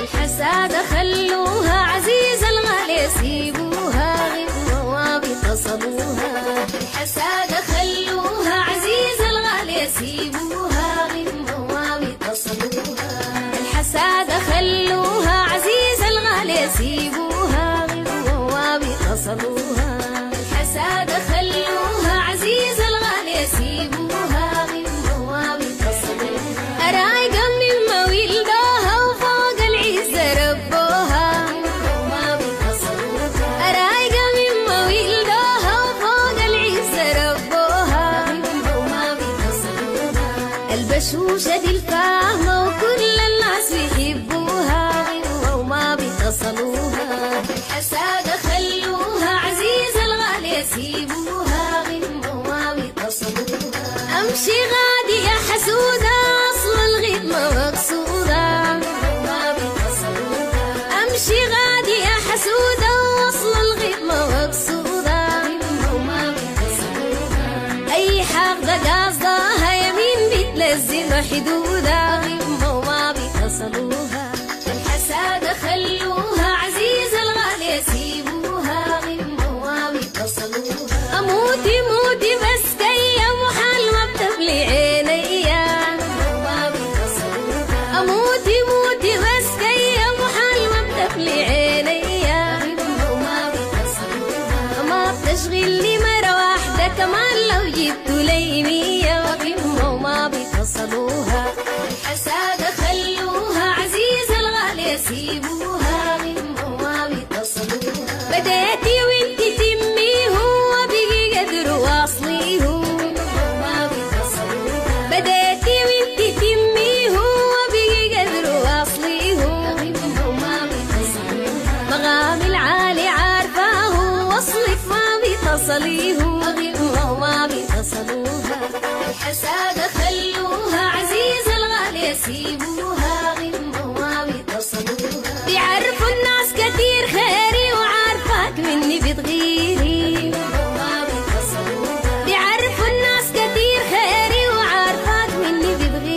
الحسادة خلوها عزيزة الغالية سيبوها غير ما بيتصلوها. الحسادة خلوها عزيزة الغالية سيبوها غير ما بيتصلوها. الحسادة خلوها عزيزة الغالية سيبوها غير ما بيتصلوها. الحسادة خلوها عزيزة الغالية سيبوها غير ما بيتصلوها. رايقة مما ولدوها وفوق العزة ربوها وما بيتصلوها. رايقة مما ولدوها وفوق العزة ربوها وما بيتصلوها. البشوشة دي الفاهمة وكل الناس بيحبوها وما بيتصلوها. الحسادة خلوها عزيزة الغالية سيبوها وما بيتصلوها. امشي غادي يا حسودة اصل الغدمة مقصودة وما بيتصلوها. امشي غادي يا حسودة واصل الغدمة مقصودة وما بيتصلوها. اي حاقدة قاصداها يمين بتلزم حدودها وما بيتصلوها. الحسادة خلوها عزيزة الغالية سيبوها وما بيتصلوها. اموتي موتي بس كيا محال ما بتبلي عينيا وما بيتصلوها. اموتي موتي بس كيا محال ما بتبلي عينيا وما بيتصلوها. ما بتشغلني مرة واحدة كمان لو جبتوا لي 100 وما بيتصلوها. الحسادة خلوها عزيزة الغالية سيبوها وما بيتصلوها. بديتي وانتي تمي هو بيجي قدر واصليه وما بيتصلوها. بديتي وانتي تمي هو بيجي قدر واصليه وما بيتصلوها. مقام العالي عارفاه وصلك ما بيتصليه وما بيتصلوها. الحسادة خلوها عزيزة الغالية سيبوها وما بيتصلوها. بيعرفوا الناس كتير خيري وعارفاك مني بتغيري وما بيتصلوها. بيعرفوا الناس كتير خيري وعارفاك مني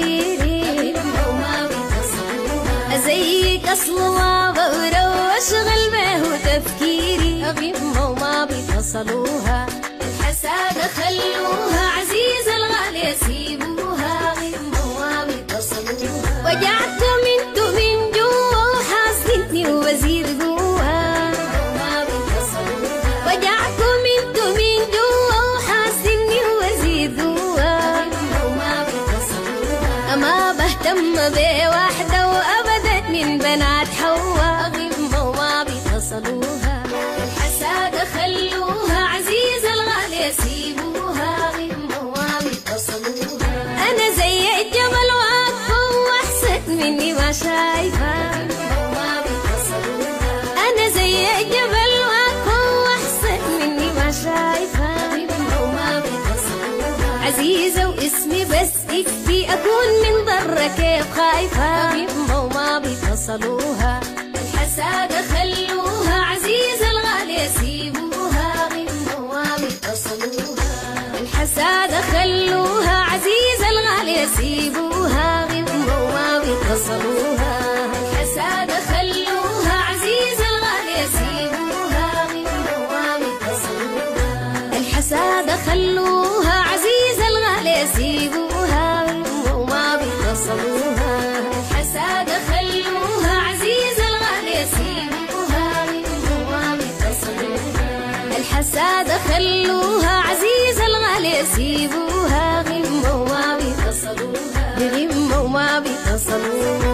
بتغيري وما بيتصلوها. زيك اصل ما بورا واشغل به تفكيري وما بيتصلوها. الحسادة خلوها عزيزة الغالية سيبوها وما بيتصلوها. وجعتهم انتو من جوا وحاسدني ووزير جوا وما بيتصلوها. وجعتهم انتو من جوا وحاسدني ووزير جوا وما بيتصلوها. ما بهتم بواحدة وابدت من بنات حوا وما بيتصلوها. الحسادة خلوها عزيزة الغالية سيبوها وما بيتصلوها. أنا زي الجبل واقفة وأحسن مني ما شايفة وما بيتصلوها. أنا زي الجبل واقفة وأحسن مني ما شايفة وما بيتصلوها. عزيزة واسمي بس يكفي أكون من ضرة كيف خايفة وما بيتصلوها. الحسادة خلوها عزيزة الغالية سيبوها وما بيتصلوها. الحسادة خلوها عزيزة الغالية سيبوها وما بيتصلوها. الحسادة خلوها عزيزة الغالية سيبوها وما بيتصلوها. الحسادة خلوها عزيزة الغالية سيبوها وما بيتصلوها. الحسادة خلوها عزيزة الغالية سيبوها وما بيتصلوها. الحسادة خلوها عزيزة الغالية سيبوها وما بيتصلوها وما بيتصلوها.